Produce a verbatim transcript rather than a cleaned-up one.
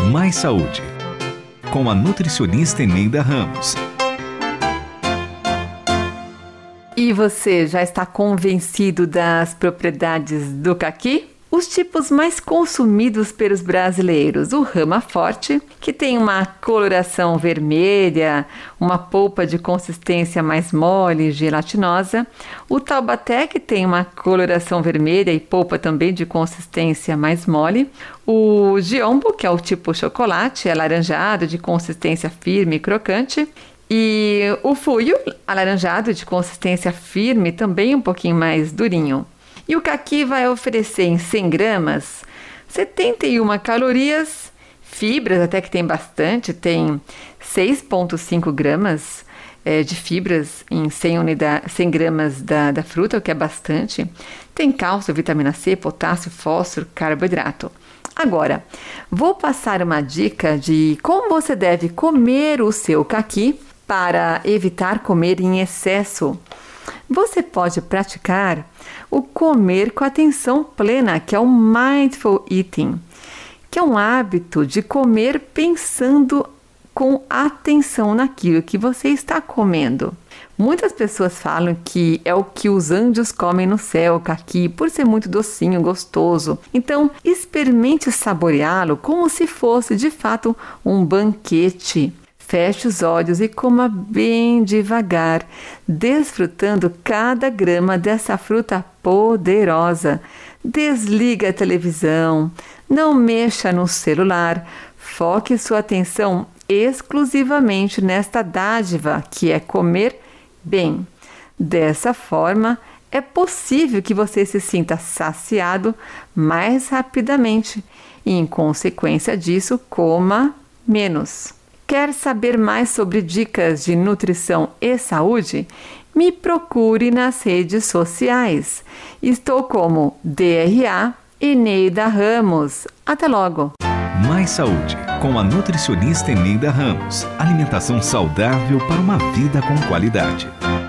Mais Saúde, com a nutricionista Eneida Ramos. E você já está convencido das propriedades do caqui? Os tipos mais consumidos pelos brasileiros: o Rama Forte, que tem uma coloração vermelha, uma polpa de consistência mais mole e gelatinosa; o Taubaté, que tem uma coloração vermelha e polpa também de consistência mais mole; o Giombo, que é o tipo chocolate, alaranjado, de consistência firme e crocante; e o Fuyo, alaranjado, de consistência firme, também um pouquinho mais durinho. E o caqui vai oferecer em cem gramas setenta e uma calorias, fibras até que tem bastante, tem seis vírgula cinco gramas é, de fibras em cem, unidade, cem gramas da, da fruta, o que é bastante. Tem cálcio, vitamina C, potássio, fósforo, carboidrato. Agora, vou passar uma dica de como você deve comer o seu caqui para evitar comer em excesso. Você pode praticar o comer com atenção plena, que é o Mindful Eating, que é um hábito de comer pensando com atenção naquilo que você está comendo. Muitas pessoas falam que é o que os anjos comem no céu, o caqui, por ser muito docinho, gostoso. Então, experimente saboreá-lo como se fosse de fato um banquete. Feche os olhos e coma bem devagar, desfrutando cada grama dessa fruta poderosa. Desliga a televisão, não mexa no celular, foque sua atenção exclusivamente nesta dádiva que é comer bem. Dessa forma, é possível que você se sinta saciado mais rapidamente e, em consequência disso, coma menos. Quer saber mais sobre dicas de nutrição e saúde? Me procure nas redes sociais. Estou como D R A Eneida Ramos. Até logo! Mais Saúde, com a nutricionista Eneida Ramos. Alimentação saudável para uma vida com qualidade.